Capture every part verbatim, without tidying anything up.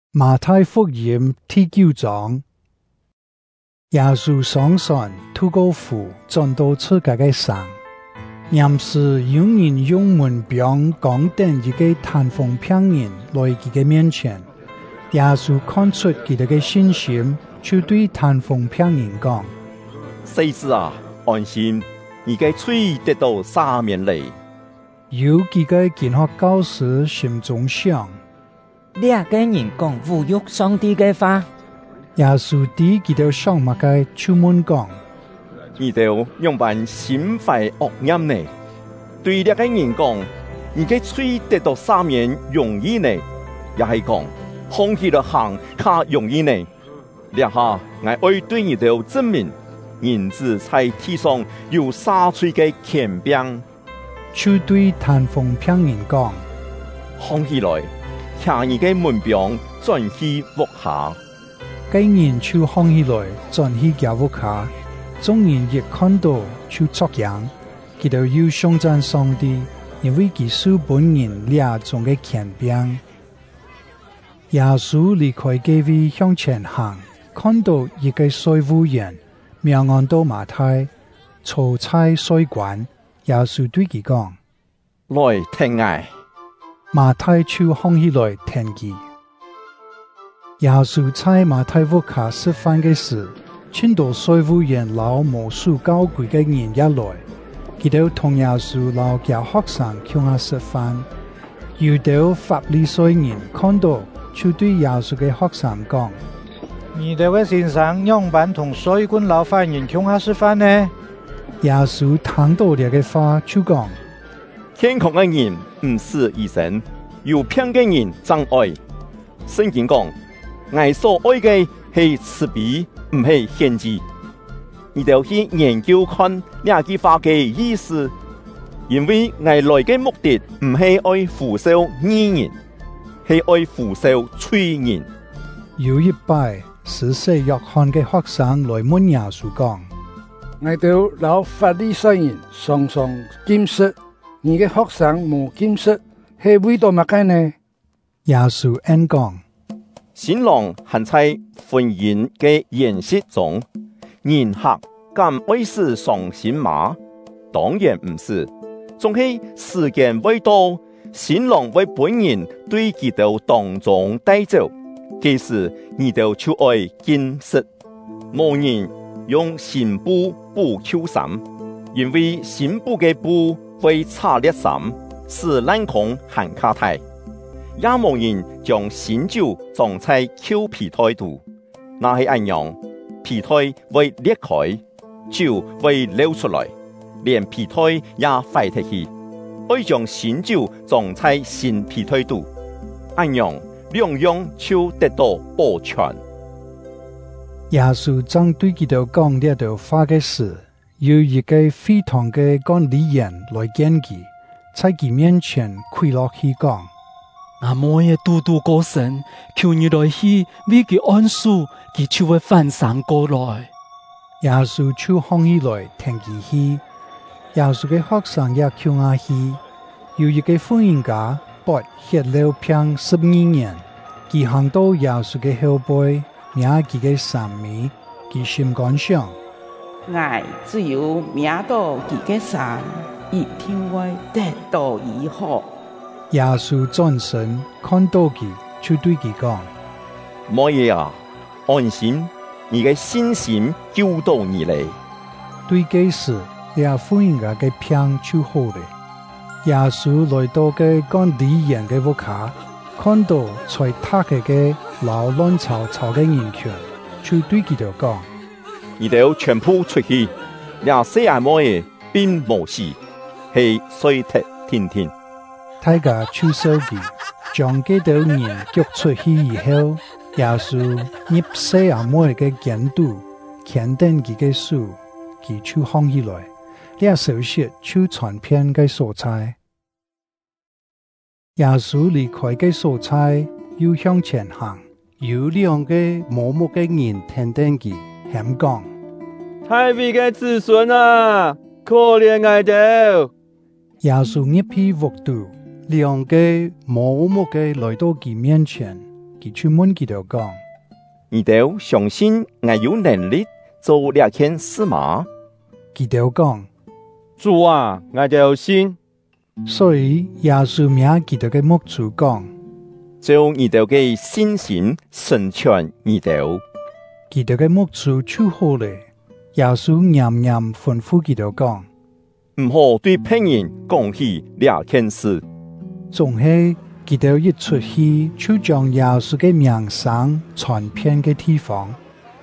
馬太福音第九章，耶穌上山，透過湖，轉到自家嘅山。臨時有人用門柄講定一個談風病人來佢嘅面前，耶穌看出佢哋嘅信心，就對談風病人講： 細子啊，安心，你嘅罪得到赦免了。 有幾個經學教師心中想： 呢個人講侮辱上帝嘅話。 耶穌對佢哋想乜嘅就問講： 你哋用辦心懷惡念呢？對呢個人講，你嘅罪得到赦免容易呢，也係講放棄了行較容易呢？呢下我愛對你哋證明，人子在地上有灑罪嘅權柄。 就對談風病人講： 放起來，聽你嘅門柄轉去屋下。 該人就放起來，轉去家屋下。眾人一看到就作癢，佢哋要頌讚上帝，因為佢受本人兩種嘅權柄。耶穌離開這位向前行，看到一個稅務員，名按到馬太，坐在稅關。耶穌對佢講： 來聽我。 馬太就放起來聽佢。耶穌在馬太屋下食飯嘅時，很多稅務員老無數高貴嘅人也來，佢哋同耶穌老教學生共下食飯。有啲法利賽人看到，就對耶穌嘅學生講： 你哋嘅先生樣板同稅官老犯人共下食飯呢？ 耶穌聽到呢個話就講： 天空嘅人唔是醫生，有病嘅人真愛。聖經講：我所愛嘅係慈悲，唔係獻祭。你哋去研究看呢句話嘅意思，因為我來嘅目的唔係愛扶受義人，係愛扶受罪人。 有一擺，施洗約翰嘅學生來問耶穌講： 我哋老法利賽人常常禁食，你嘅學生冇禁食，係為到乜嘢呢？ 耶穌應講： 新郎還在婚姻嘅宴席中，人客敢愛是傷心嗎？當然唔是，總係時間未到，新郎為本人對佢哋當中帶走，其實你哋就愛禁食。無人用新布補舊衫，因為新布嘅布會擦裂衫，使爛孔很卡大。也無人將新酒裝在舊皮袋度，那係一樣，皮袋會裂開，酒會流出來，連皮袋也壞得去。愛將新酒裝在新皮袋度，一樣兩樣就得到保全。 耶穌正對佢哋講呢度話嘅時，有一個非常嘅管理員來見佢，在佢面前跪落去講： 阿摩嘅嘟嘟過神，求你來去為佢安舒，佢就會翻生過來。 耶穌就放起來聽佢去。耶穌嘅學生也求下去。有一個婦人家，跋血流病十二年，佢行到耶穌嘅後背，命佢嘅三米，佢心肝想： 我只有命到佢嘅山，一定會得到醫好。 耶穌轉身看到佢，就對佢講： 摩耶啊，安心，你嘅信心救到你嚟。 對這時，呢婦人家嘅病就好了。耶穌來到嘅管理員嘅屋下，看到在塔嘅嘅老亂吵吵嘅人群，就對佢哋講： 你哋全部出去，呢四阿摩耶並無事，係衰踢天天。 大家就收佢，將幾多人腳出去以後，耶穌入四阿摩嘅監督，牽定佢嘅手，佢就放起來。呢消息就傳遍嘅所在。耶穌離開嘅所在，又向前行。有兩個盲目嘅人聽見佢，喊講： 大衛嘅子孫啊，可憐我哋！ 耶穌入去屋度，兩個盲目嘅來到佢面前， 佢就問佢哋講： 你哋相信我有能力做這件事嗎？ 佢哋講： 主啊，我哋信。 所以耶穌命佢哋嘅牧主講： 就你哋嘅信心成全你哋。 佢哋嘅牧主就好咧。耶穌嚴嚴吩咐佢哋講： 唔好對別人講起這件事。 總係佢哋一出去，就將耶穌嘅名聲傳遍嘅地方。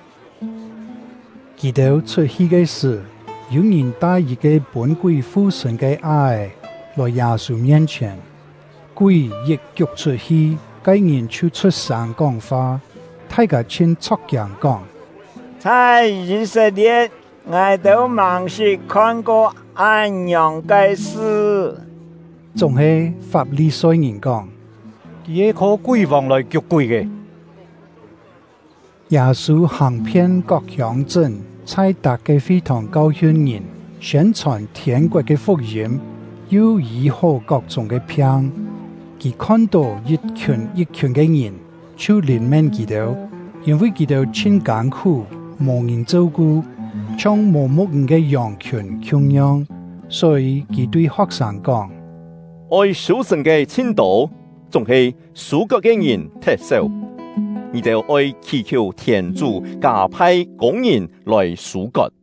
佢哋出去嘅時，有人帶一個本鬼附身嘅愛來耶穌面前，鬼一腳出去，該人就出聲講話，大家親作樣講： 在以色列，我都忙是看過安樣嘅事。 總係法利賽人講： 佢係靠鬼王來捉鬼嘅。 耶穌行遍各鄉鎮，差大家非常教訓人，宣傳天國嘅福音，又醫好各種嘅病。佢看到一群一群嘅人，就憐憫佢哋，因為佢哋真艱苦，無人照顧，像無牧人嘅羊群窮樣，所以佢對學生講： 愛小神嘅前途，仲係屬國嘅人特首。你哋愛祈求天主加派工人來屬國。